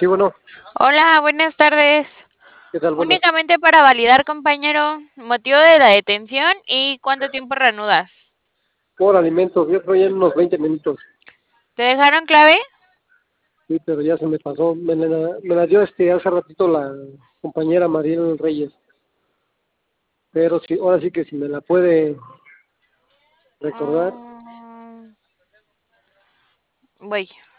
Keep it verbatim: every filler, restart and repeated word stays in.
Sí, bueno, Hola, buenas tardes. ¿qué tal? Buenas. Únicamente para validar, compañero, motivo de la detención y cuánto tiempo reanudas. Por alimentos, yo estoy en unos veinte minutos. ¿Te dejaron clave? Sí, pero ya se me pasó. Me la, me la dio este hace ratito la compañera Mariel Reyes. Pero sí, ahora sí que si me la puede recordar. Mm, voy.